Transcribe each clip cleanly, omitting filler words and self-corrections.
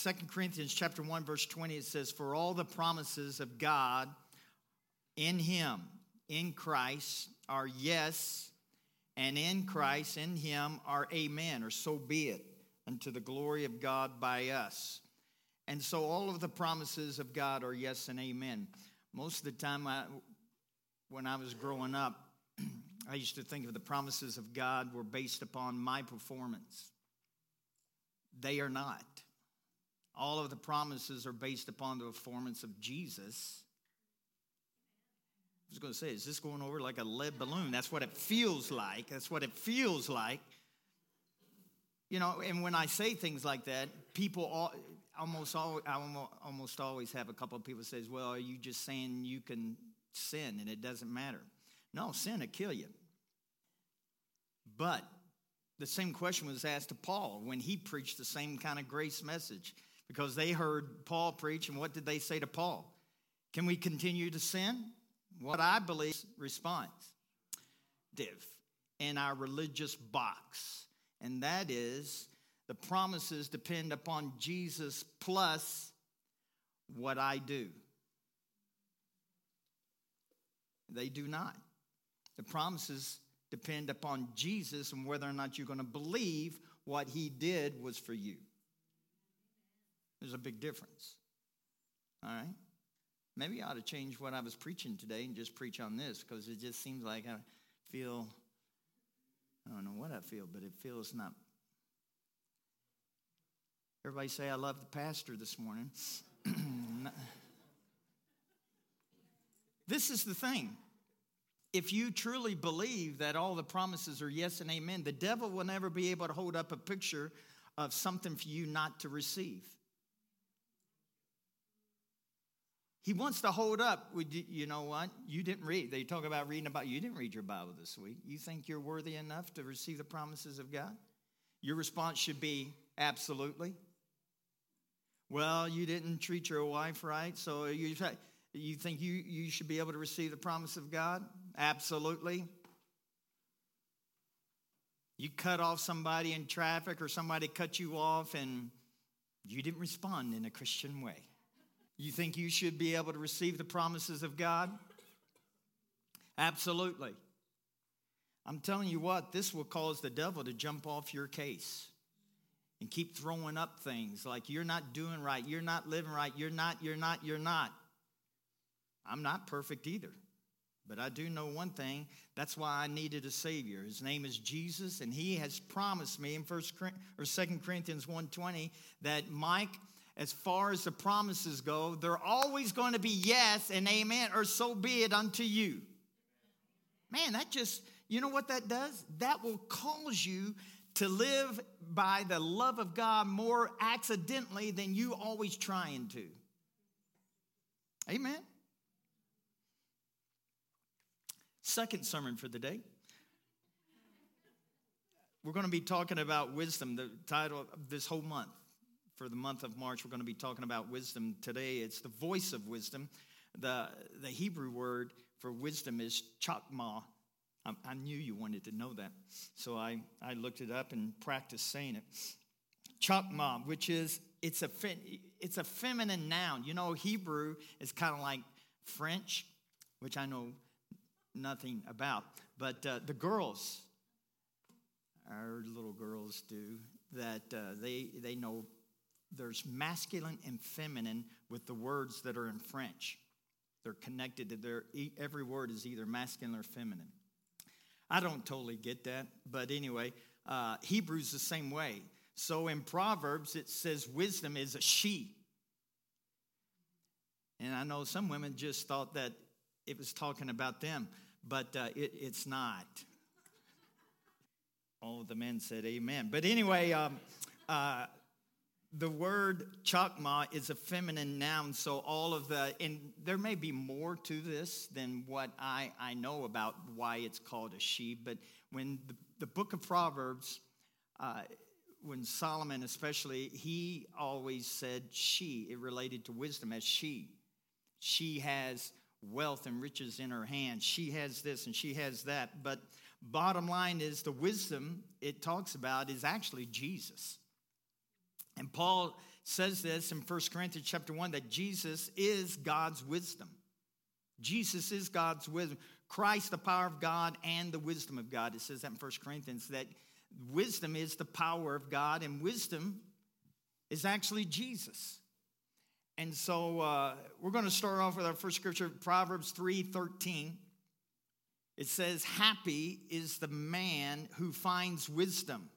2 Corinthians chapter 1, verse 20, it says, for all the promises of God in him, in Christ, are yes, and in Christ, in him, are amen, or so be it, unto the glory of God by us. And so all of the promises of God are yes and amen. Most of the time, when I was growing up, I used to think of the promises of God were based upon my performance. They are not. All of the promises are based upon the performance of Jesus. I was going to say, is this going over like a lead balloon? That's what it feels like. That's what it feels like. You know, and when I say things like that, people almost always have a couple of people say, well, are you just saying you can sin and it doesn't matter? No, sin will kill you. But the same question was asked to Paul when he preached the same kind of grace message, because they heard Paul preach, and what did they say to Paul? Can we continue to sin? What I believe response in our religious box, and that is the promises depend upon Jesus plus what I do. They do not. The promises depend upon Jesus and whether or not you're going to believe what he did was for you. There's a big difference. All right? Maybe I ought to change what I was preaching today and just preach on this, because it just seems like I don't know what I feel, but it feels not. Everybody say, I love the pastor this morning. This is the thing. If you truly believe that all the promises are yes and amen, the devil will never be able to hold up a picture of something for you not to receive. He wants to hold up, you know what? You didn't read. They talk about reading about, you didn't read your Bible this week. You think you're worthy enough to receive the promises of God? Your response should be, absolutely. Well, you didn't treat your wife right, so you think you should be able to receive the promise of God? Absolutely. You cut off somebody in traffic, or somebody cut you off and you didn't respond in a Christian way. You think you should be able to receive the promises of God? Absolutely. I'm telling you what, this will cause the devil to jump off your case and keep throwing up things like you're not doing right, you're not living right, you're not. I'm not perfect either. But I do know one thing. That's why I needed a Savior. His name is Jesus, and he has promised me in 2 Corinthians 1:20 that, Mike, as far as the promises go, they're always going to be yes and amen, or so be it unto you. Man, that just, you know what that does? That will cause you to live by the love of God more accidentally than you always trying to. Amen. Second sermon for the day. We're going to be talking about wisdom, the title of this whole month. For the month of March, we're going to be talking about wisdom. Today, it's the voice of wisdom. The Hebrew word for wisdom is chokmah. I knew you wanted to know that, so I looked it up and practiced saying it. Chokmah, which is, it's a feminine noun. You know, Hebrew is kind of like French, which I know nothing about. But the girls, our little girls do, that they know there's masculine and feminine with the words that are in French. They're connected to every word is either masculine or feminine. I don't totally get that, but anyway, Hebrew's the same way. So in Proverbs, it says wisdom is a she. And I know some women just thought that it was talking about them, but it's not. All of the men said amen. But anyway, the word chokmah is a feminine noun, so and there may be more to this than what I know about why it's called a she, but when the book of Proverbs, when Solomon especially, he always said she. It related to wisdom as she. She has wealth and riches in her hand. She has this and she has that, but bottom line is the wisdom it talks about is actually Jesus. And Paul says this in 1 Corinthians chapter 1, that Jesus is God's wisdom. Jesus is God's wisdom. Christ, the power of God and the wisdom of God. It says that in 1 Corinthians, that wisdom is the power of God, and wisdom is actually Jesus. And so we're going to start off with our first scripture, Proverbs 3:13. It says, happy is the man who finds wisdom.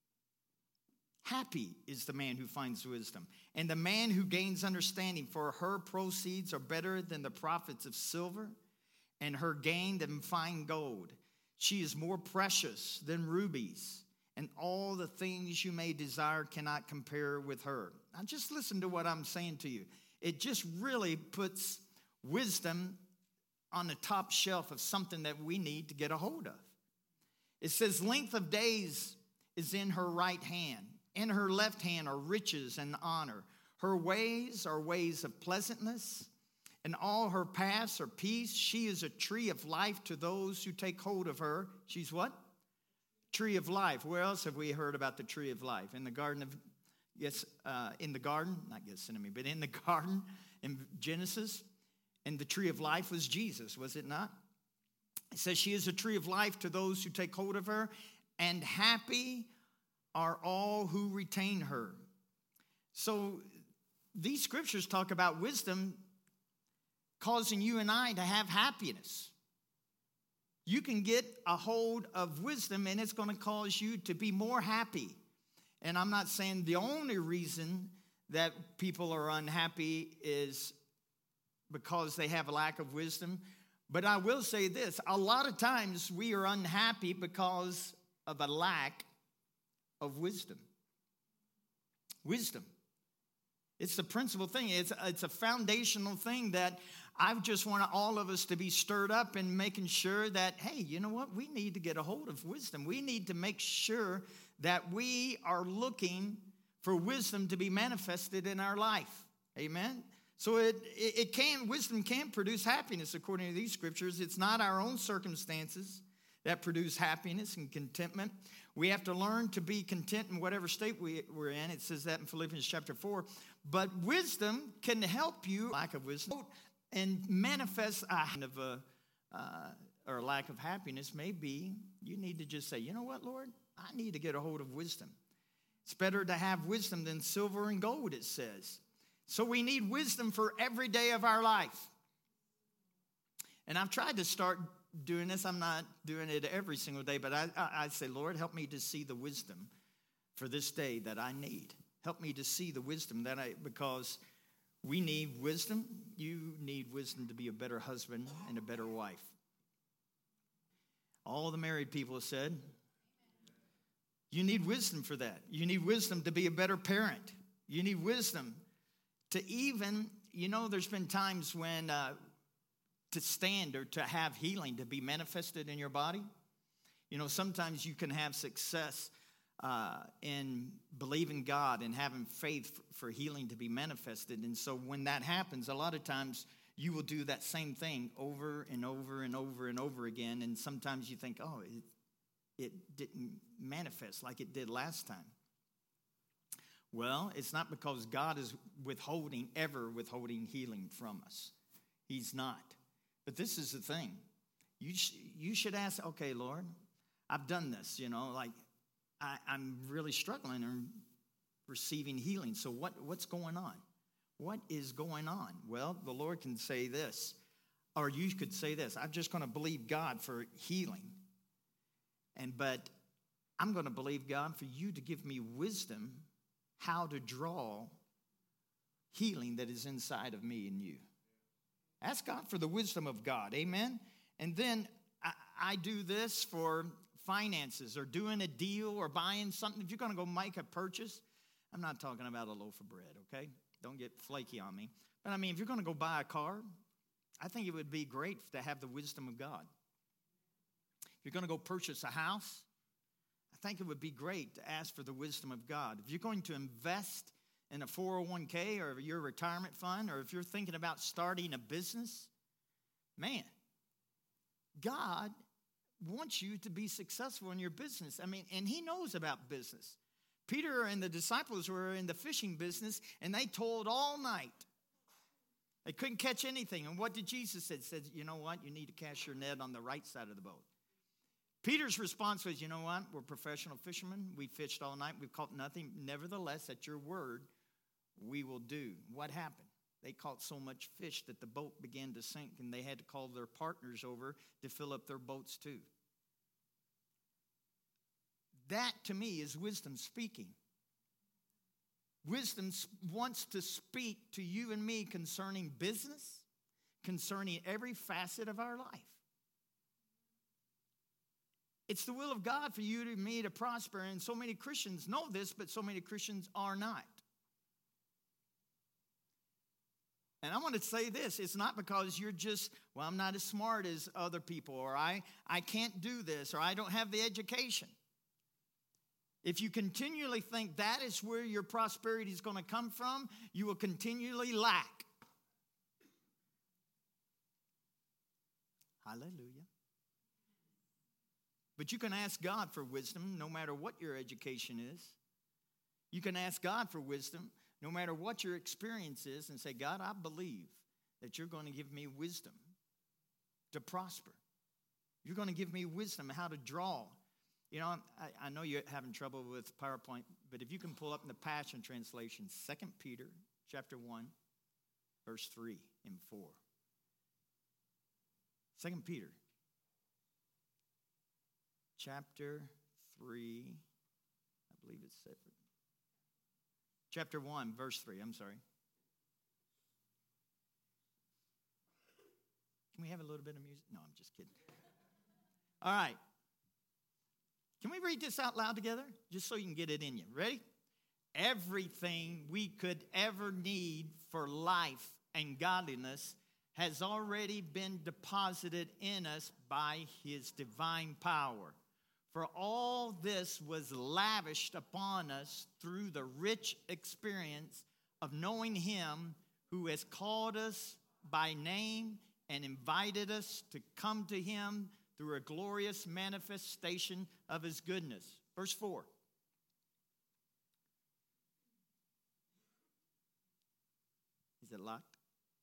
Happy is the man who finds wisdom, and the man who gains understanding, for her proceeds are better than the profits of silver, and her gain than fine gold. She is more precious than rubies, and all the things you may desire cannot compare with her. Now just listen to what I'm saying to you. It just really puts wisdom on the top shelf of something that we need to get a hold of. It says, length of days is in her right hand. In her left hand are riches and honor. Her ways are ways of pleasantness, and all her paths are peace. She is a tree of life to those who take hold of her. She's what? Tree of life. Where else have we heard about the tree of life? In the garden of, in the garden, not Gethsemane, but in the garden in Genesis. And the tree of life was Jesus, was it not? It says she is a tree of life to those who take hold of her, and happy are all who retain her. So these scriptures talk about wisdom causing you and I to have happiness. You can get a hold of wisdom, and it's going to cause you to be more happy. And I'm not saying the only reason that people are unhappy is because they have a lack of wisdom. But I will say this, a lot of times we are unhappy because of a lack of wisdom. Wisdom. It's the principal thing. It's a foundational thing that I just want all of us to be stirred up in making sure that, hey, you know what? We need to get a hold of wisdom. We need to make sure that we are looking for wisdom to be manifested in our life. Amen? So wisdom can produce happiness according to these scriptures. It's not our own circumstances that produce happiness and contentment. We have to learn to be content in whatever state we're in. It says that in Philippians chapter 4. But wisdom can help you, lack of wisdom, and manifest or a lack of happiness. Maybe you need to just say, you know what, Lord? I need to get a hold of wisdom. It's better to have wisdom than silver and gold, it says. So we need wisdom for every day of our life. And I've tried to start doing this. I'm not doing it every single day, but I say, Lord, help me to see the wisdom for this day that I need. Help me to see the wisdom because we need wisdom. You need wisdom to be a better husband and a better wife. All the married people said, you need wisdom for that. You need wisdom to be a better parent. You need wisdom to even, there's been times when to stand or to have healing to be manifested in your body. Sometimes you can have success in believing God and having faith for healing to be manifested. And so when that happens, a lot of times you will do that same thing over and over and over and over again. And sometimes you think, oh, it didn't manifest like it did last time. Well, it's not because God is ever withholding healing from us. He's not. But this is the thing. You should ask, okay, Lord, I've done this, I'm really struggling and receiving healing. So what's going on? What is going on? Well, the Lord can say this, or you could say this, I'm just going to believe God for healing. But I'm going to believe God for you to give me wisdom how to draw healing that is inside of me and you. Ask God for the wisdom of God. Amen? And then I do this for finances or doing a deal or buying something. If you're going to go make a purchase, I'm not talking about a loaf of bread, okay? Don't get flaky on me. But if you're going to go buy a car, I think it would be great to have the wisdom of God. If you're going to go purchase a house, I think it would be great to ask for the wisdom of God. If you're going to invest in a 401k or your retirement fund, or if you're thinking about starting a business, man, God wants you to be successful in your business. And He knows about business. Peter and the disciples were in the fishing business, and they toiled all night. They couldn't catch anything. And what did Jesus say? He said, you know what? You need to cast your net on the right side of the boat. Peter's response was, you know what? We're professional fishermen. We fished all night. We've caught nothing. Nevertheless, at your word, we will do. What happened? They caught so much fish that the boat began to sink, and they had to call their partners over to fill up their boats too. That, to me, is wisdom speaking. Wisdom wants to speak to you and me concerning business, concerning every facet of our life. It's the will of God for you and me to prosper, and so many Christians know this, but so many Christians are not. And I want to say this, it's not because you're just, well, I'm not as smart as other people, or I can't do this, or I don't have the education. If you continually think that is where your prosperity is going to come from, you will continually lack. Hallelujah. But you can ask God for wisdom no matter what your education is. You can ask God for wisdom no matter what your experience is and say, God, I believe that you're going to give me wisdom to prosper. You're going to give me wisdom how to draw. You know, I know you're having trouble with PowerPoint, but if you can pull up in the Passion Translation, 2 Peter chapter 1, verse 3 and 4. 2 Peter chapter 3, I believe it's chapter 1, verse 3, I'm sorry. Can we have a little bit of music? No, I'm just kidding. All right. Can we read this out loud together? Just so you can get it in you. Ready? Everything we could ever need for life and godliness has already been deposited in us by his divine power. For all this was lavished upon us through the rich experience of knowing him who has called us by name and invited us to come to him through a glorious manifestation of his goodness. Verse 4. Is it locked?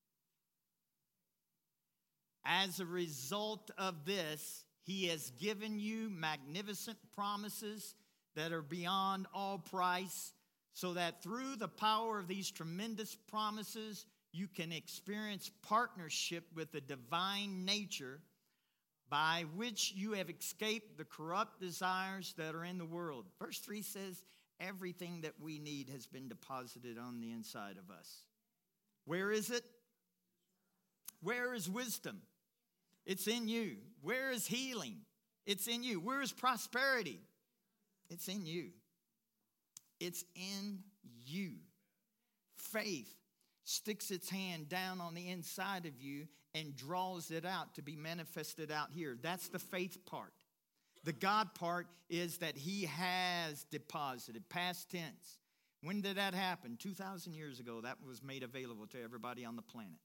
As a result of this, he has given you magnificent promises that are beyond all price, so that through the power of these tremendous promises, you can experience partnership with the divine nature by which you have escaped the corrupt desires that are in the world. Verse 3 says, everything that we need has been deposited on the inside of us. Where is it? Where is wisdom? It's in you. Where is healing? It's in you. Where is prosperity? It's in you. It's in you. Faith sticks its hand down on the inside of you and draws it out to be manifested out here. That's the faith part. The God part is that he has deposited, past tense. When did that happen? 2,000 years ago, that was made available to everybody on the planet.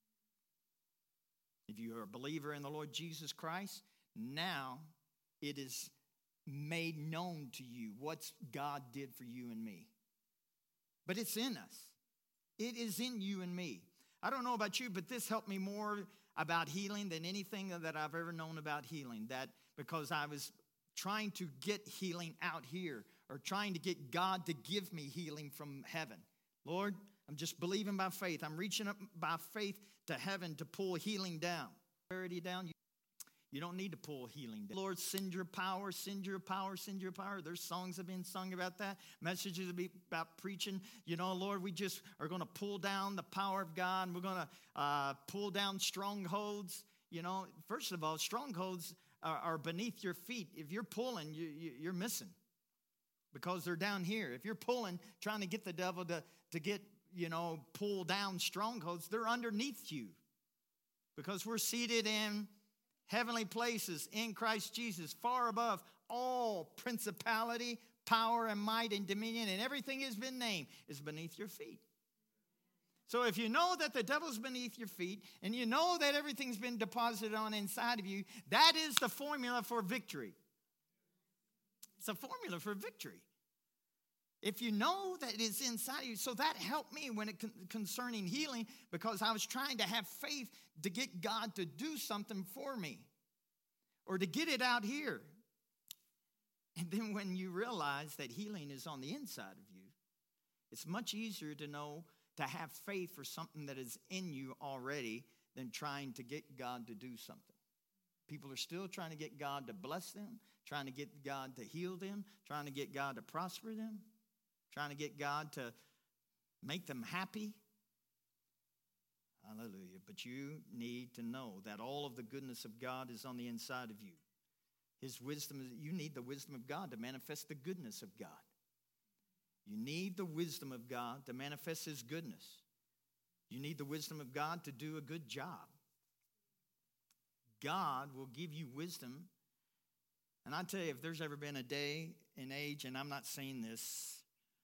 If you are a believer in the Lord Jesus Christ, now it is made known to you what God did for you and me. But it's in us. It is in you and me. I don't know about you, but this helped me more about healing than anything that I've ever known about healing. That because I was trying to get healing out here, or trying to get God to give me healing from heaven. Lord, I'm just believing by faith. I'm reaching up by faith to heaven to pull healing down. You don't need to pull healing down. Lord, send your power, send your power, send your power. There's songs have been sung about that. Messages have been about preaching. You know, Lord, we just are going to pull down the power of God. And we're going to pull down strongholds. You know, first of all, strongholds are beneath your feet. If you're pulling, you're missing. Because they're down here. If you're pulling, trying to get the devil to get, pull down strongholds, they're underneath you. Because we're seated in heavenly places in Christ Jesus, far above all principality, power, and might, and dominion, and everything has been named is beneath your feet. So if you know that the devil's beneath your feet, and you know that everything's been deposited on inside of you, that is the formula for victory. It's a formula for victory. If you know that it's inside of you. So that helped me when it concerning healing, because I was trying to have faith to get God to do something for me or to get it out here. And then when you realize that healing is on the inside of you, it's much easier to know to have faith for something that is in you already than trying to get God to do something. People are still trying to get God to bless them, trying to get God to heal them, trying to get God to prosper them, trying to get God to make them happy. Hallelujah. But you need to know that all of the goodness of God is on the inside of you. His wisdom, you need the wisdom of God to manifest the goodness of God. You need the wisdom of God to manifest His goodness. You need the wisdom of God to do a good job. God will give you wisdom. And I tell you, if there's ever been a day and age, and I'm not saying this,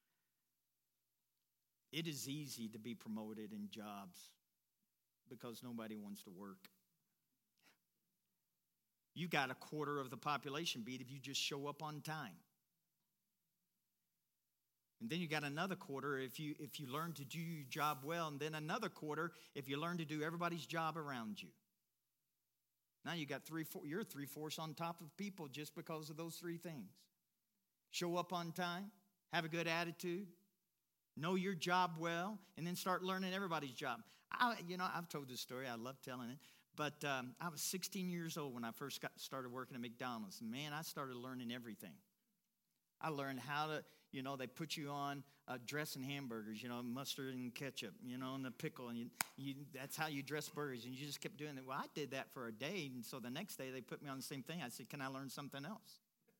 it is easy to be promoted in jobs because nobody wants to work. You got a quarter of the population beat if you just show up on time. And then you got another quarter if you learn to do your job well, and then another quarter if you learn to do everybody's job around you. Now you got you're 3/4 on top of people just because of those three things. Show up on time, have a good attitude, know your job well, and then start learning everybody's job. I've told this story. I love telling it. But I was 16 years old when I first started working at McDonald's. Man, I started learning everything. I learned how to, they put you on dressing hamburgers, mustard and ketchup, and the pickle. And that's how you dress burgers. And you just kept doing it. Well, I did that for a day. And so the next day they put me on the same thing. I said, can I learn something else?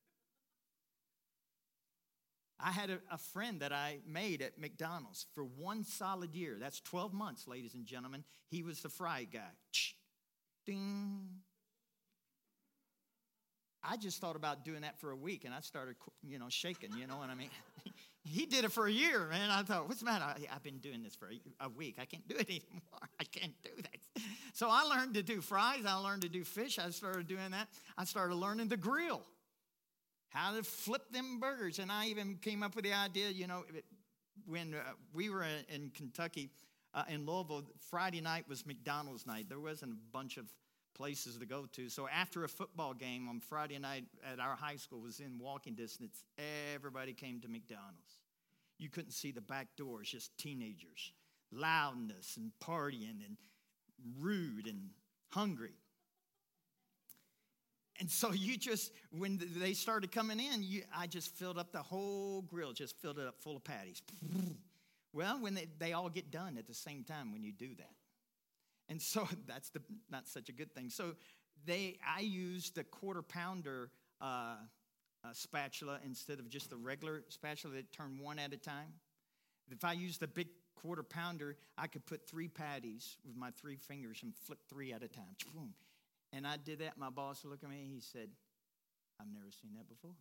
I had a friend that I made at McDonald's for one solid year. That's 12 months, ladies and gentlemen. He was the fry guy. Ding. I just thought about doing that for a week, and I started, shaking, you know what I mean? He did it for a year, man. I thought, what's the matter? I've been doing this for a week. I can't do it anymore. I can't do that. So I learned to do fries. I learned to do fish. I started doing that. I started learning to grill, how to flip them burgers. And I even came up with the idea, when we were in Kentucky, in Louisville, Friday night was McDonald's night. There wasn't a bunch of places to go to. So after a football game on Friday night at our high school was in walking distance, everybody came to McDonald's. You couldn't see the back doors, just teenagers, loudness and partying and rude and hungry. And so when they started coming in, I just filled up the whole grill, just filled it up full of patties. Well, when they all get done at the same time when you do that. And so that's not such a good thing. So I used the quarter pounder spatula instead of just the regular spatula that turned one at a time. If I used the big quarter pounder, I could put 3 patties with my 3 fingers and flip 3 at a time. Boom. And I did that. My boss looked at me. He said, I've never seen that before.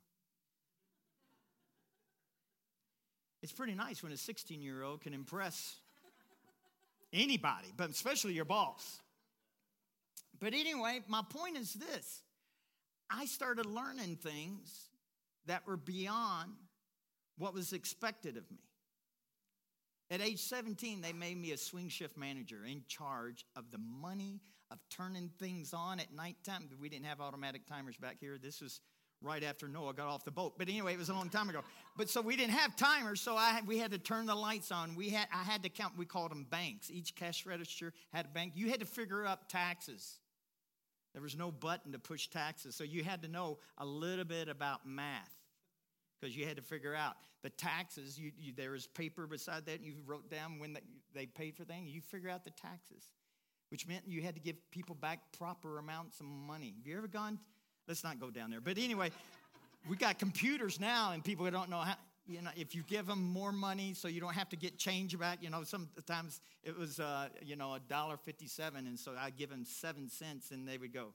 It's pretty nice when a 16-year-old can impress anybody, but especially your boss. But anyway, my point is this. I started learning things that were beyond what was expected of me. At age 17, they made me a swing shift manager in charge of the money, of turning things on at nighttime. We didn't have automatic timers back here. This was right after Noah got off the boat. But anyway, it was a long time ago. But so we didn't have timers, so we had to turn the lights on. I had to count. We called them banks. Each cash register had a bank. You had to figure out taxes. There was no button to push taxes, so you had to know a little bit about math because you had to figure out the taxes. There was paper beside that, and you wrote down when they paid for things. You figure out the taxes, which meant you had to give people back proper amounts of money. Have you ever gone? Let's not go down there. But anyway, we got computers now, and people don't know how, if you give them more money so you don't have to get change back, sometimes it was, $1.57, and so I'd give them 7 cents, and they would go.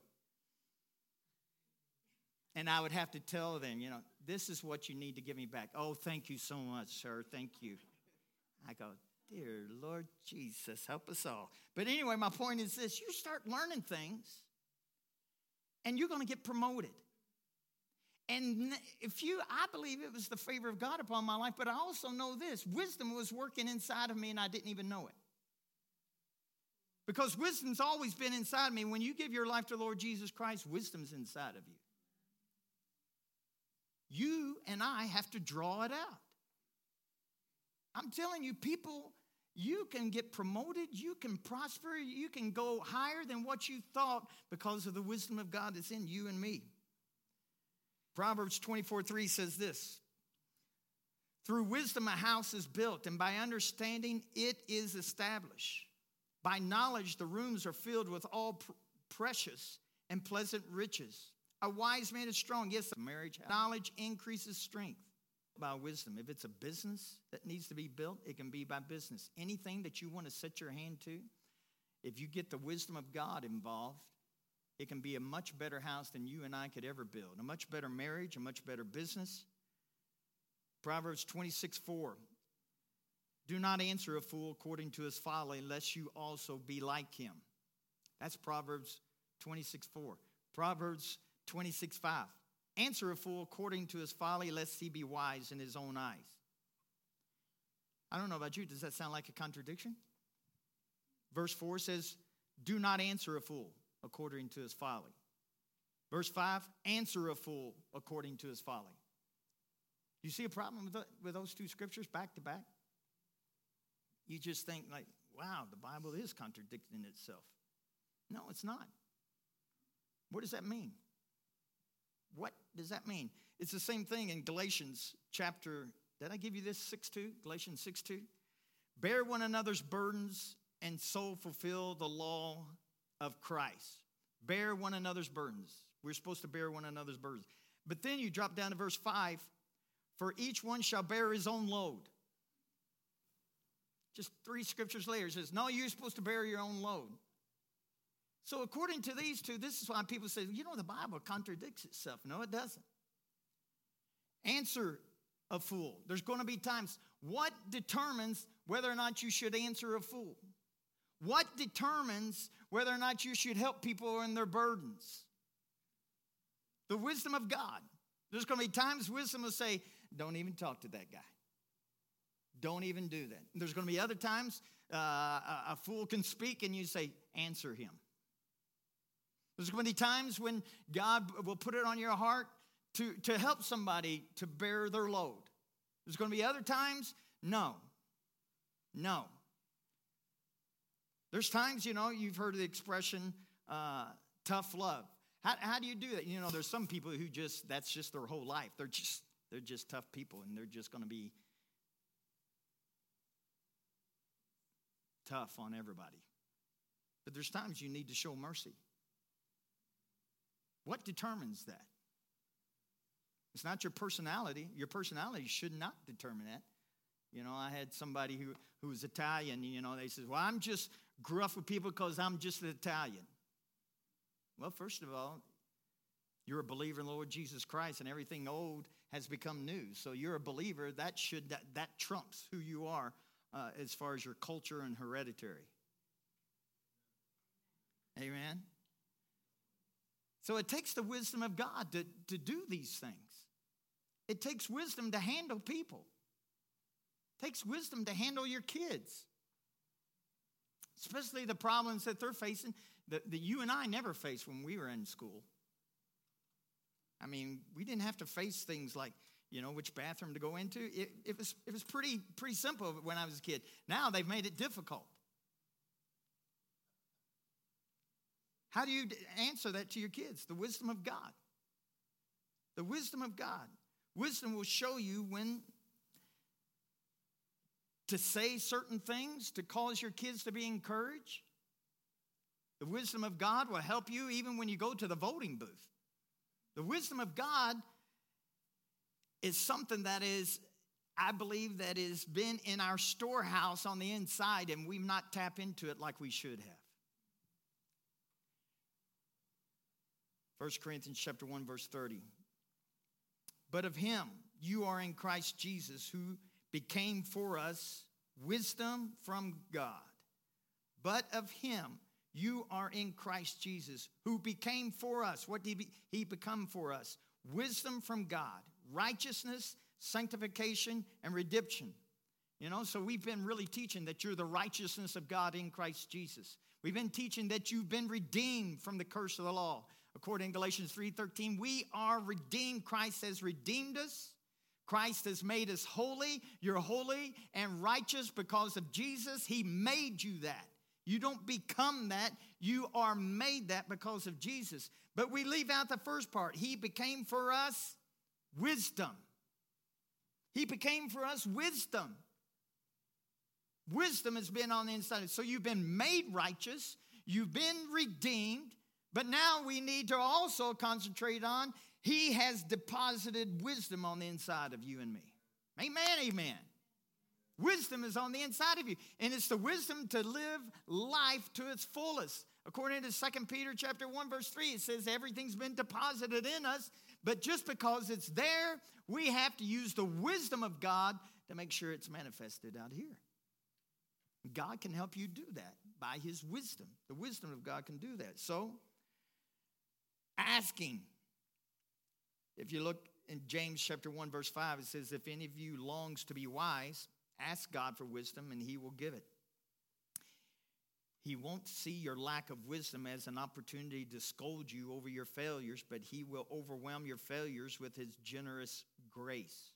And I would have to tell them, this is what you need to give me back. Oh, thank you so much, sir. Thank you. I go, dear Lord Jesus, help us all. But anyway, my point is this. You start learning things, and you're going to get promoted. And I believe it was the favor of God upon my life, but I also know this. Wisdom was working inside of me and I didn't even know it. Because wisdom's always been inside of me. When you give your life to the Lord Jesus Christ, wisdom's inside of you. You and I have to draw it out. I'm telling you, people, you can get promoted, you can prosper, you can go higher than what you thought because of the wisdom of God that's in you and me. Proverbs 24:3 says this: through wisdom a house is built, and by understanding it is established. By knowledge the rooms are filled with all precious and pleasant riches. A wise man is strong. Yes, marriage. Knowledge increases strength. By wisdom. If it's a business that needs to be built, it can be by business. Anything that you want to set your hand to, if you get the wisdom of God involved, it can be a much better house than you and I could ever build. A much better marriage, a much better business. Proverbs 26:4. Do not answer a fool according to his folly, lest you also be like him. That's Proverbs 26:4. Proverbs 26:5. Answer a fool according to his folly, lest he be wise in his own eyes. I don't know about you. Does that sound like a contradiction? Verse 4 says, do not answer a fool according to his folly. Verse 5, answer a fool according to his folly. You see a problem with those two scriptures back to back? You just think like, wow, the Bible is contradicting itself. No, it's not. What does that mean? What does that mean? It's the same thing in Galatians chapter, did I give you this, 6:2? Galatians 6:2. Bear one another's burdens and so fulfill the law of Christ. Bear one another's burdens. We're supposed to bear one another's burdens. But then you drop down to verse 5. For each one shall bear his own load. Just 3 scriptures later, it says, no, you're supposed to bear your own load. So according to these two, this is why people say, the Bible contradicts itself. No, it doesn't. Answer a fool. There's going to be times. What determines whether or not you should answer a fool? What determines whether or not you should help people in their burdens? The wisdom of God. There's going to be times wisdom will say, don't even talk to that guy. Don't even do that. There's going to be other times a fool can speak and you say, answer him. There's going to be times when God will put it on your heart to help somebody to bear their load. There's going to be other times, no. There's times, you've heard of the expression, tough love. How do you do that? There's some people who that's just their whole life. They're just tough people, and they're just going to be tough on everybody. But there's times you need to show mercy. What determines that? It's not your personality. Your personality should not determine that. I had somebody who was Italian, they said, well, I'm just gruff with people because I'm just an Italian. Well, first of all, you're a believer in the Lord Jesus Christ, and everything old has become new. So you're a believer. That trumps who you are as far as your culture and hereditary. Amen? So it takes the wisdom of God to do these things. It takes wisdom to handle people. It takes wisdom to handle your kids. Especially the problems that they're facing that you and I never faced when we were in school. I mean, we didn't have to face things like, which bathroom to go into. It was pretty simple when I was a kid. Now they've made it difficult. How do you answer that to your kids? The wisdom of God. The wisdom of God. Wisdom will show you when to say certain things to cause your kids to be encouraged. The wisdom of God will help you even when you go to the voting booth. The wisdom of God is something that is, I believe, that has been in our storehouse on the inside, and we've not tapped into it like we should have. 1 Corinthians chapter 1, verse 30. But of him you are in Christ Jesus, who became for us wisdom from God. But of him you are in Christ Jesus, who became for us. What did he become for us? wisdom from God, righteousness, sanctification, and redemption. You know, so we've been really teaching that you're the righteousness of God in Christ Jesus. We've been teaching that you've been redeemed from the curse of the law. According to Galatians 3:13, we are redeemed. Christ has redeemed us. Christ has made us holy. You're holy and righteous because of Jesus. He made you that. You don't become that. You are made that because of Jesus. But we leave out the first part. He became for us wisdom. He became for us wisdom. Wisdom has been on the inside. So you've been made righteous. You've been redeemed. But now we need to also concentrate on He has deposited wisdom on the inside of you and me. Amen, amen. Wisdom is on the inside of you. And it's the wisdom to live life to its fullest. According to 2 Peter chapter 1, verse 3, it says everything's been deposited in us. But just because it's there, we have to use the wisdom of God to make sure it's manifested out here. God can help you do that by His wisdom. The wisdom of God can do that. So, asking. If you look in James chapter 1, verse 5, it says, if any of you longs to be wise, ask God for wisdom and He will give it. He won't see your lack of wisdom as an opportunity to scold you over your failures, but He will overwhelm your failures with His generous grace.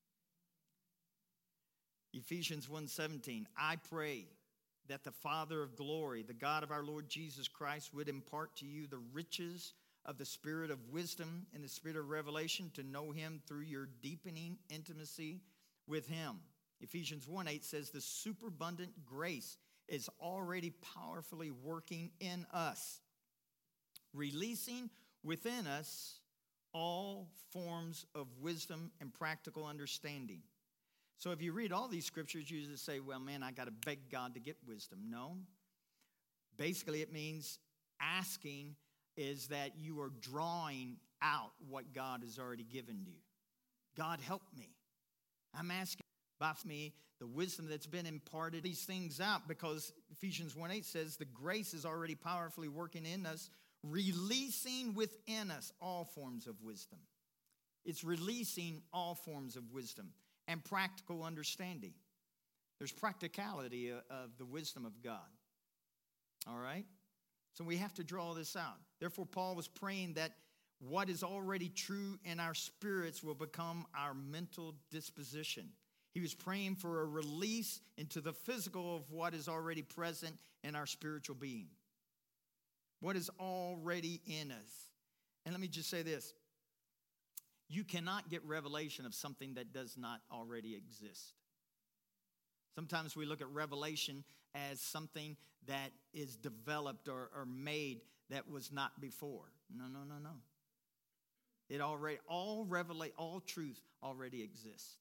Ephesians 1:17, I pray that the Father of glory, the God of our Lord Jesus Christ, would impart to you the riches of the spirit of wisdom and the spirit of revelation to know Him through your deepening intimacy with Him. Ephesians 1:8 says the superabundant grace is already powerfully working in us, releasing within us all forms of wisdom and practical understanding. So if you read all these scriptures, you just say, well, man, I got to beg God to get wisdom. No. Basically, it means asking is that you are drawing out what God has already given you. God, help me. I'm asking by me the wisdom that's been imparted, these things out, because Ephesians 1:8 says the grace is already powerfully working in us, releasing within us all forms of wisdom. It's releasing all forms of wisdom and practical understanding. There's practicality of the wisdom of God. All right? So we have to draw this out. Therefore, Paul was praying that what is already true in our spirits will become our mental disposition. He was praying for a release into the physical of what is already present in our spiritual being. What is already in us. And let me just say this. You cannot get revelation of something that does not already exist. Sometimes we look at revelation as something that is developed or made that was not before. No. It already, all truth already exists.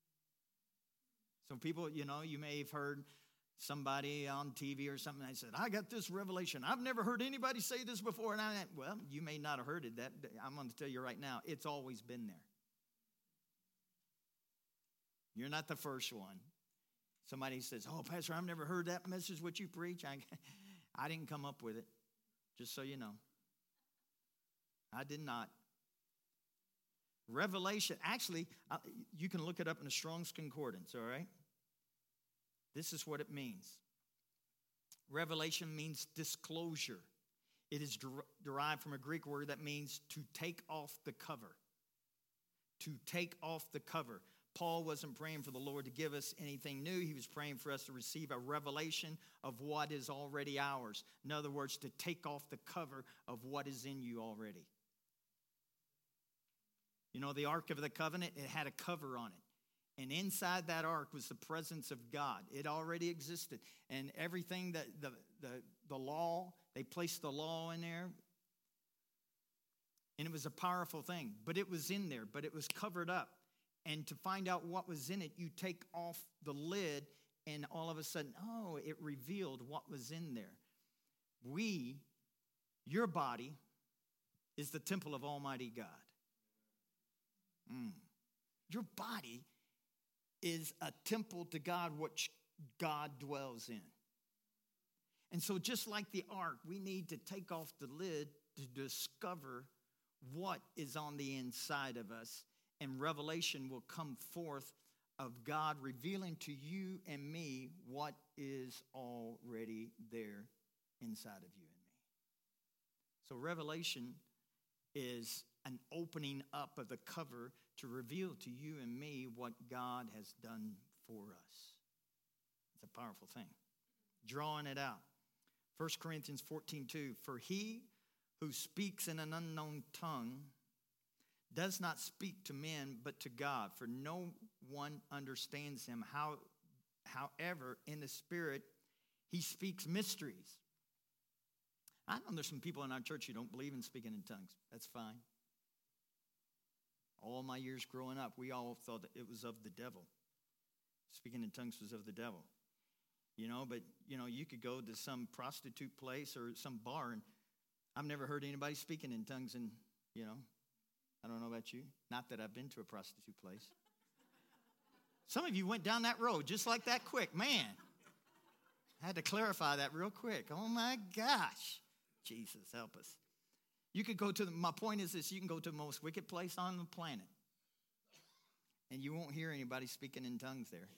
Some people, you may have heard somebody on TV or something, they said, I got this revelation. I've never heard anybody say this before. And well, you may not have heard it. That I'm going to tell you right now, it's always been there. You're not the first one. Somebody says, oh, Pastor, I've never heard that message, what you preach. I didn't come up with it, just so you know. I did not. Revelation, actually, you can look it up in the Strong's Concordance, all right? This is what it means. Revelation means disclosure. It is derived from a Greek word that means to take off the cover. To take off the cover. Paul wasn't praying for the Lord to give us anything new. He was praying for us to receive a revelation of what is already ours. In other words, to take off the cover of what is in you already. The Ark of the Covenant, it had a cover on it. And inside that ark was the presence of God. It already existed. And everything that the law, they placed the law in there. And it was a powerful thing. But it was in there. But it was covered up. And to find out what was in it, you take off the lid. And all of a sudden, it revealed what was in there. Your body, is the temple of Almighty God. Your body is a temple to God, which God dwells in. And so just like the ark, we need to take off the lid to discover what is on the inside of us, and revelation will come forth of God revealing to you and me what is already there inside of you and me. So revelation is an opening up of the cover to reveal to you and me what God has done for us. It's a powerful thing. Drawing it out. 1 Corinthians 14:2, for he who speaks in an unknown tongue does not speak to men, but to God, for no one understands him. However, in the Spirit, he speaks mysteries. I know there's some people in our church who don't believe in speaking in tongues. That's fine. All my years growing up, we all thought that it was of the devil. Speaking in tongues was of the devil. But you could go to some prostitute place or some bar, and I've never heard anybody speaking in tongues, and, I don't know about you. Not that I've been to a prostitute place. Some of you went down that road just like that quick. Man, I had to clarify that real quick. Oh, my gosh. Jesus, help us. You could go to, my point is this, you can go to the most wicked place on the planet, and you won't hear anybody speaking in tongues there.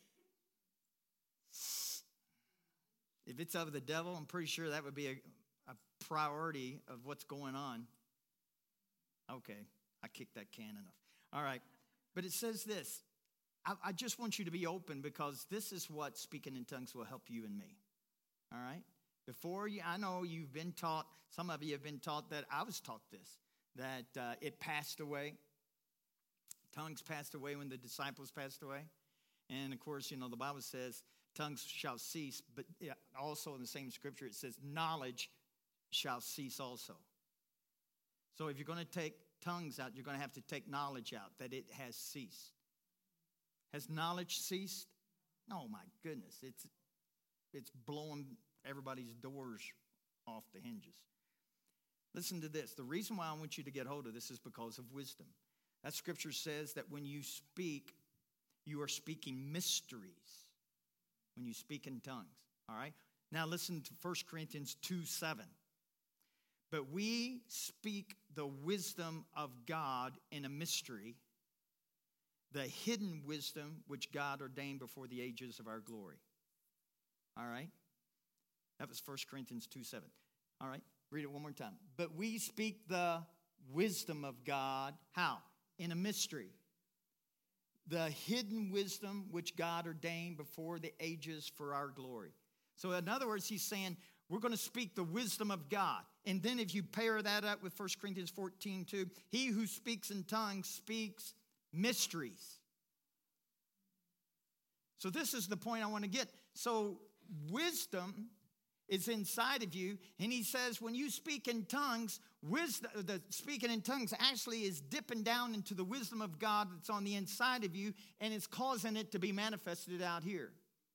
If it's of the devil, I'm pretty sure that would be a priority of what's going on. Okay, I kicked that can enough. All right, but it says this. I just want you to be open, because this is what speaking in tongues will help you and me. All right? I know you've been taught, some of you have been taught that I was taught this, that it passed away. Tongues passed away when the disciples passed away. And, of course, the Bible says tongues shall cease, but also in the same scripture it says knowledge shall cease also. So if you're going to take tongues out, you're going to have to take knowledge out, that it has ceased. Has knowledge ceased? Oh, my goodness. It's blowing everybody's doors off the hinges. Listen to this. The reason why I want you to get hold of this is because of wisdom. That scripture says that when you speak, you are speaking mysteries. When you speak in tongues. All right? Now listen to 1 Corinthians 2:7. But we speak the wisdom of God in a mystery, the hidden wisdom which God ordained before the ages of our glory. All right? That was 1 Corinthians 2:7. All right? Read it one more time. But we speak the wisdom of God, how? In a mystery. The hidden wisdom which God ordained before the ages for our glory. So in other words, he's saying, we're going to speak the wisdom of God. And then if you pair that up with 1 Corinthians 14:2, he who speaks in tongues speaks mysteries. So this is the point I want to get. So wisdom is inside of you. And he says when you speak in tongues, wisdom, the speaking in tongues actually is dipping down into the wisdom of God that's on the inside of you, and it's causing it to be manifested out here.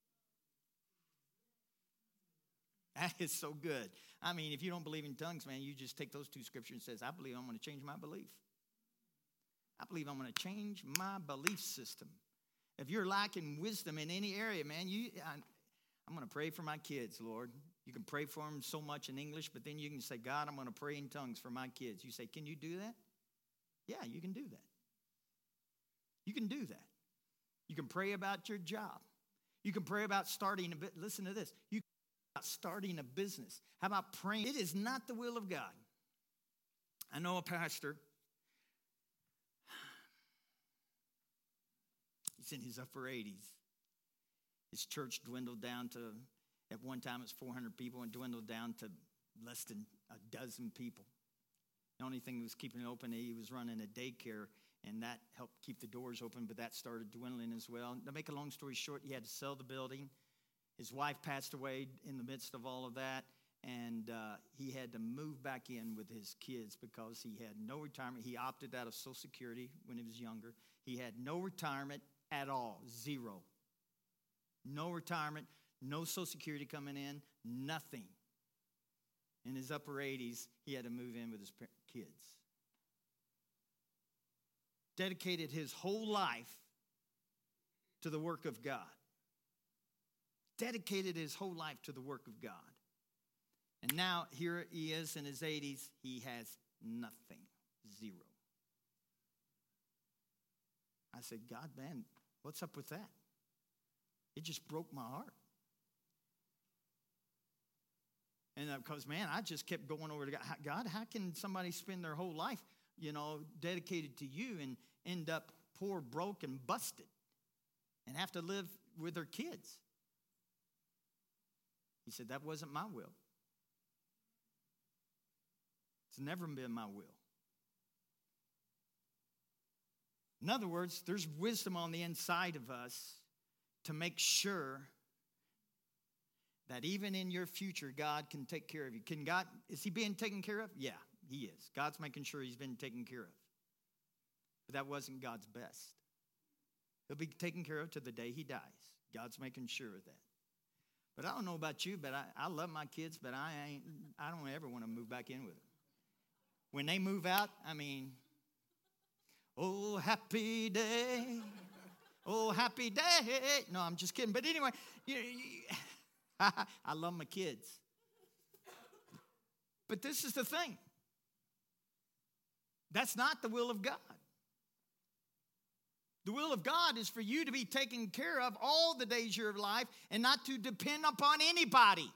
That is so good. I mean, if you don't believe in tongues, man, you just take those two scriptures and says, I believe I'm going to change my belief. I believe I'm going to change my belief system. If you're lacking wisdom in any area, man, I'm going to pray for my kids, Lord. You can pray for them so much in English, but then you can say, God, I'm going to pray in tongues for my kids. You say, can you do that? Yeah, you can do that. You can do that. You can pray about your job. You can pray about starting a business. Listen to this. You can pray about starting a business. How about praying? It is not the will of God. I know a pastor. He's in his upper 80s. His church dwindled down to, at one time it was 400 people, and dwindled down to less than a dozen people. The only thing that was keeping it open, he was running a daycare, and that helped keep the doors open, but that started dwindling as well. To make a long story short, he had to sell the building. His wife passed away in the midst of all of that, and he had to move back in with his kids because he had no retirement. He opted out of Social Security when he was younger. He had no retirement at all, zero. No retirement, no Social Security coming in, nothing. In his upper 80s, he had to move in with his kids. Dedicated his whole life to the work of God. Dedicated his whole life to the work of God. And now here he is in his 80s. He has nothing. Zero. I said, God, man, what's up with that? It just broke my heart. And because, man, I just kept going over to God. God, how can somebody spend their whole life, dedicated to you and end up poor, broke, and busted and have to live with their kids? He said, that wasn't my will. It's never been my will. In other words, there's wisdom on the inside of us to make sure that even in your future, God can take care of you. Is he being taken care of? Yeah, he is. God's making sure he's been taken care of. But that wasn't God's best. He'll be taken care of to the day he dies. God's making sure of that. But I don't know about you, but I love my kids, but I don't ever want to move back in with them. When they move out, oh, happy day. Oh, happy day. No, I'm just kidding. But anyway, I love my kids. But this is the thing. That's not the will of God. The will of God is for you to be taken care of all the days of your life and not to depend upon anybody.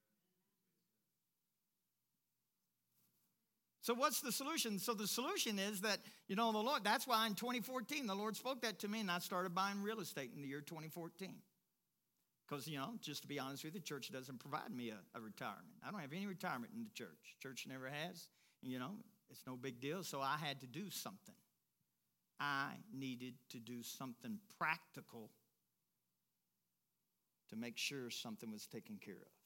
So what's the solution? So the solution is that, the Lord, that's why in 2014, the Lord spoke that to me and I started buying real estate in the year 2014. Because, just to be honest with you, the church doesn't provide me a retirement. I don't have any retirement in the church. Church never has. It's no big deal. So I had to do something. I needed to do something practical to make sure something was taken care of.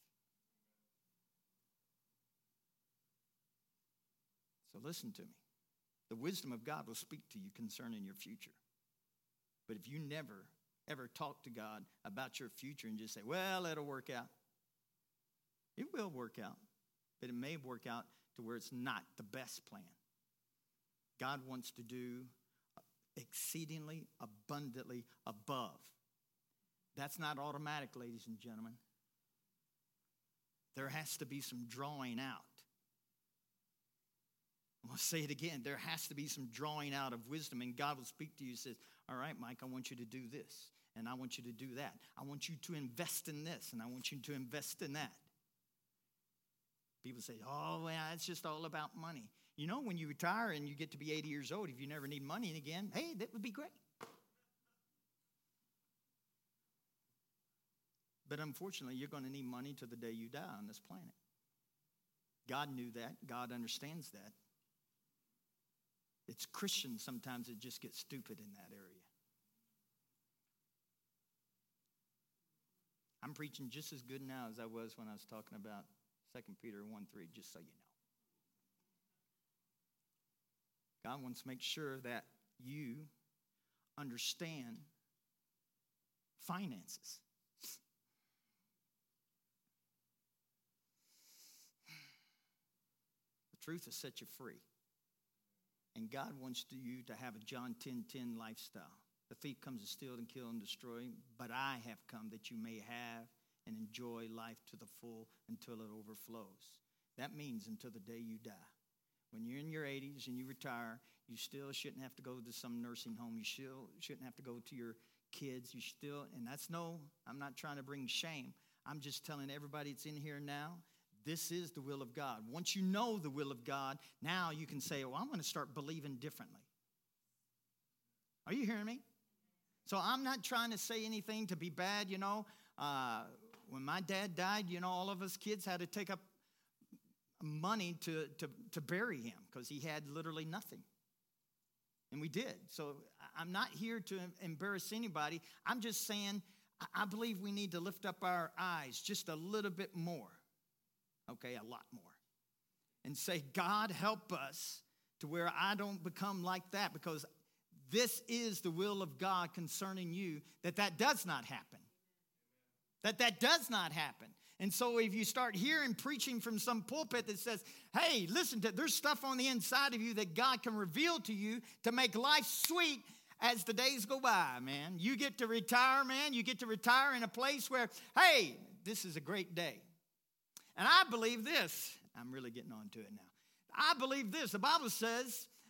So listen to me. The wisdom of God will speak to you concerning your future. But if you never, ever talk to God about your future and just say, well, it'll work out. It will work out. But it may work out to where it's not the best plan. God wants to do exceedingly, abundantly above. That's not automatic, ladies and gentlemen. There has to be some drawing out. I'm going to say it again. There has to be some drawing out of wisdom, and God will speak to you and says, all right, Mike, I want you to do this, and I want you to do that. I want you to invest in this, and I want you to invest in that. People say, oh, well, it's just all about money. When you retire and you get to be 80 years old, if you never need money again, hey, that would be great. But unfortunately, you're going to need money to the day you die on this planet. God knew that. God understands that. It's Christians sometimes that just get stupid in that area. I'm preaching just as good now as I was when I was talking about 2 Peter 1:3, just so you know. God wants to make sure that you understand finances. The truth will set you free. And God wants you to have a John 10:10 lifestyle. The thief comes to steal and kill and destroy, but I have come that you may have and enjoy life to the full until it overflows. That means until the day you die. When you're in your 80s and you retire, you still shouldn't have to go to some nursing home. You still shouldn't have to go to your kids. I'm not trying to bring shame. I'm just telling everybody that's in here now, this is the will of God. Once you know the will of God, now you can say, I'm going to start believing differently. Are you hearing me? So I'm not trying to say anything to be bad, When my dad died, all of us kids had to take up money to bury him because he had literally nothing. And we did. So I'm not here to embarrass anybody. I'm just saying I believe we need to lift up our eyes just a little bit more. Okay, a lot more. And say, God, help us to where I don't become like that, because this is the will of God concerning you, that does not happen. That does not happen. And so if you start hearing preaching from some pulpit that says, hey, listen, there's stuff on the inside of you that God can reveal to you to make life sweet as the days go by, man. You get to retire, man. You get to retire in a place where, hey, this is a great day. And I believe this. I'm really getting on to it now. I believe this. The Bible says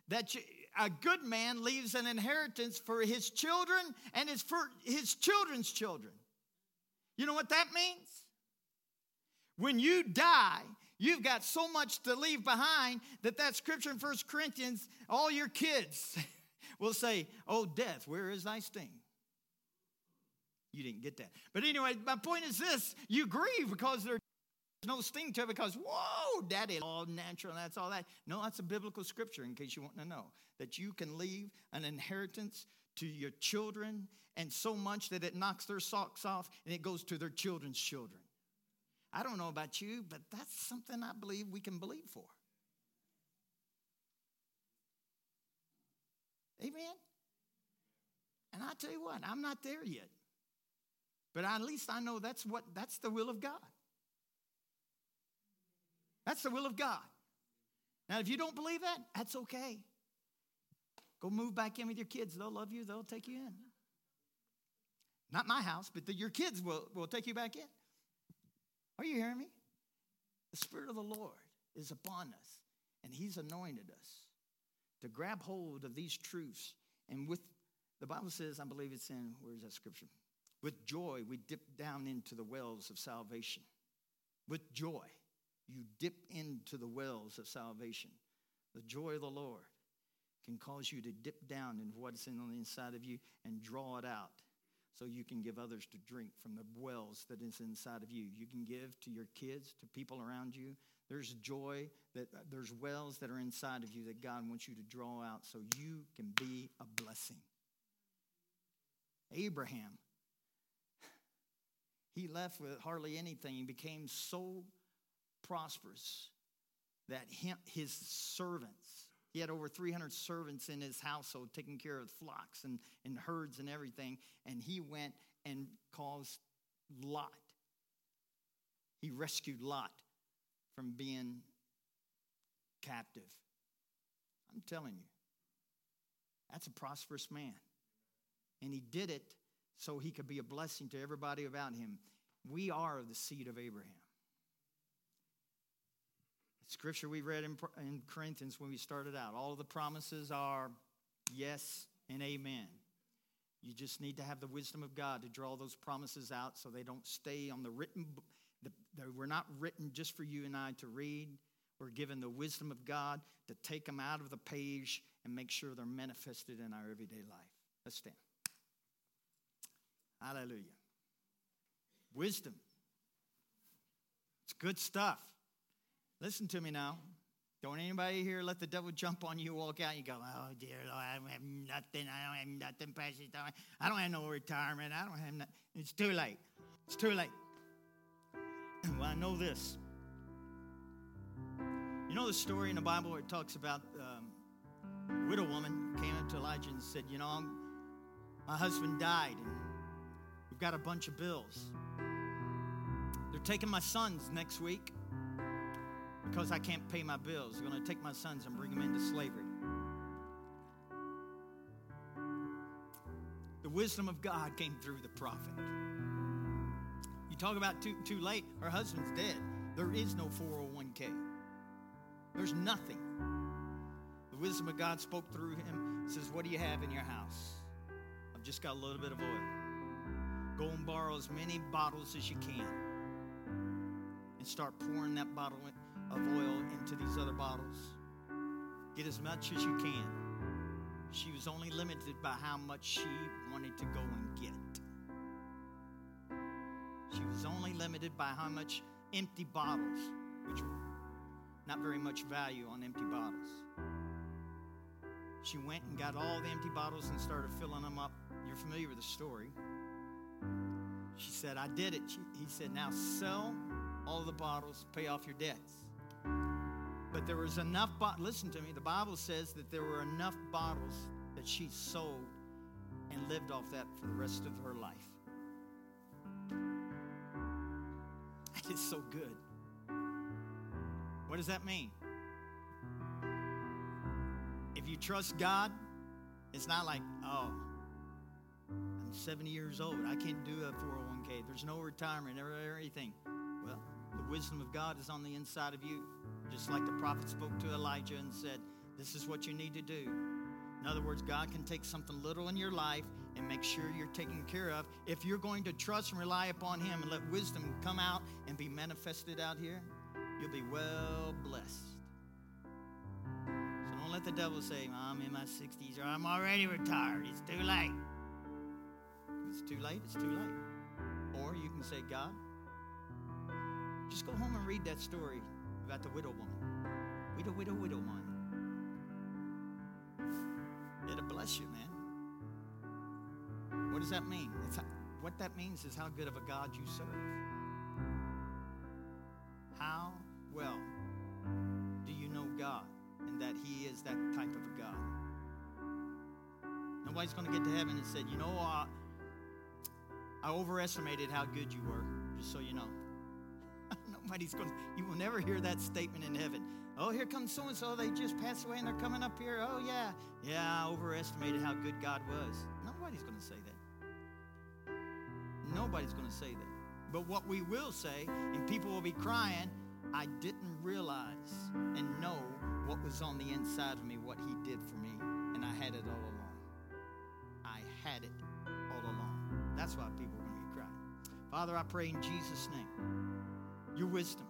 that a good man leaves an inheritance for his children and for his children's children. You know what that means? When you die, you've got so much to leave behind that scripture in 1 Corinthians, all your kids will say, "Oh, death, where is thy sting?" You didn't get that. But anyway, my point is this. You grieve because there's no sting to it because, whoa, that is all natural and that's all that. No, that's a biblical scripture in case you want to know. That you can leave an inheritance to your children and so much that it knocks their socks off and it goes to their children's children. I don't know about you, but that's something I believe we can believe for. Amen? And I tell you what, I'm not there yet. But at least I know that's the will of God. That's the will of God. Now, if you don't believe that, that's okay. Go move back in with your kids. They'll love you. They'll take you in. Not my house, but your kids will take you back in. Are you hearing me? The Spirit of the Lord is upon us, and He's anointed us to grab hold of these truths. And the Bible says, I believe it's in, where is that scripture? With joy, we dip down into the wells of salvation. With joy, you dip into the wells of salvation. The joy of the Lord can cause you to dip down in what's on the inside of you and draw it out so you can give others to drink from the wells that is inside of you. You can give to your kids, to people around you. There's joy, there's wells that are inside of you that God wants you to draw out so you can be a blessing. Abraham, he left with hardly anything. He became so prosperous that his servants, he had over 300 servants in his household taking care of flocks and herds and everything. And he went and caused Lot. He rescued Lot from being captive. I'm telling you, that's a prosperous man. And he did it so he could be a blessing to everybody about him. We are the seed of Abraham. The scripture we read in Corinthians when we started out, all of the promises are yes and amen. You just need to have the wisdom of God to draw those promises out so they don't stay on the written book. We're not written just for you and I to read. We're given the wisdom of God to take them out of the page and make sure they're manifested in our everyday life. Let's stand. Hallelujah. Wisdom. It's good stuff. Listen to me now. Don't anybody here let the devil jump on you, walk out, and you go, "Oh, dear Lord, I don't have nothing. I don't have nothing, Pastor. I don't have no retirement. I don't have nothing." It's too late. It's too late. Well, I know this. You know the story in the Bible where it talks about a widow woman came up to Elijah and said, my husband died, and we've got a bunch of bills. They're taking my sons next week because I can't pay my bills. They're going to take my sons and bring them into slavery. The wisdom of God came through the prophet. You talk about too late, her husband's dead. There is no 401k. There's nothing. The wisdom of God spoke through him. Says, "What do you have in your house?" "I've just got a little bit of oil." "Go and borrow as many bottles as you can and start pouring that bottle of oil into these other bottles. Get as much as you can." She was only limited by how much she wanted to go and get. She was only limited by how much empty bottles, which were not very much value on empty bottles. She went and got all the empty bottles and started filling them up. You're familiar with the story. She said, "I did it." He said, "Now sell all the bottles, pay off your debts." But there was enough, listen to me, the Bible says that there were enough bottles that she sold and lived off that for the rest of her life. That is so good. What does that mean? If you trust God, it's not like, "Oh, I'm 70 years old. I can't do a 401k. There's no retirement or anything." Well, the wisdom of God is on the inside of you. Just like the prophet spoke to Elijah and said, This is what you need to do. In other words, God can take something little in your life and make sure you're taken care of. If you're going to trust and rely upon Him and let wisdom come out and be manifested out here, you'll be well blessed. So don't let the devil say, I'm in my 60s or I'm already retired. It's too late. It's too late. It's too late. Or you can say, God, just go home and read that story about the widow woman. Widow woman. It'll bless you, man. What does that mean? What that means is how good of a God you serve. How well do you know God and that He is that type of a God? Nobody's going to get to heaven and say, I overestimated how good you were, just so you know. You will never hear that statement in heaven. Oh, here comes so-and-so. They just passed away and they're coming up here. Oh, yeah. Yeah, I overestimated how good God was. Nobody's going to say that. Nobody's going to say that. But what we will say, and people will be crying, I didn't realize and know what was on the inside of me, what He did for me, and I had it all along. I had it all along. That's why people are going to be crying. Father, I pray in Jesus' name, your wisdom,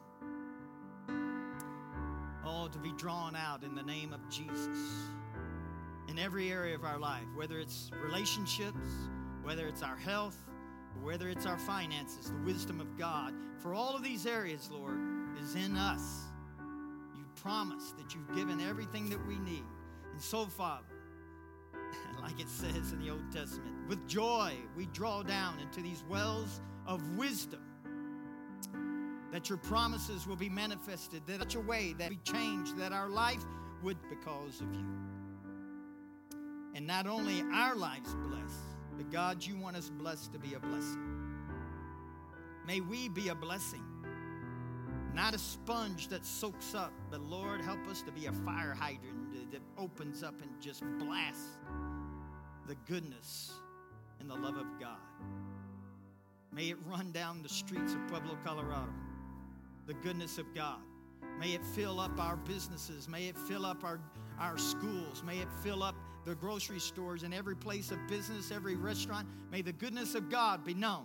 to be drawn out in the name of Jesus in every area of our life, whether it's relationships, whether it's our health, whether it's our finances. The wisdom of God for all of these areas, Lord, is in us. You promised that you've given everything that we need. And so, Father, like it says in the Old Testament, with joy we draw down into these wells of wisdom, that your promises will be manifested, that such a way that we change, that our life would because of you. And not only our lives blessed, but God, you want us blessed to be a blessing. May we be a blessing, not a sponge that soaks up, but Lord, help us to be a fire hydrant that opens up and just blasts the goodness and the love of God. May it run down the streets of Pueblo, Colorado. The goodness of God. May it fill up our businesses. May it fill up our schools. May it fill up the grocery stores and every place of business, every restaurant. May the goodness of God be known.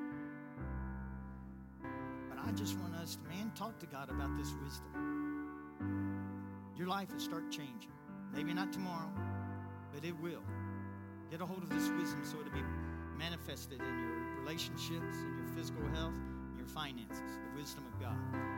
But I just want us to, talk to God about this wisdom. Your life will start changing. Maybe not tomorrow, but it will. Get a hold of this wisdom so it'll be manifested in your relationships, in your physical health, your finances, the wisdom of God.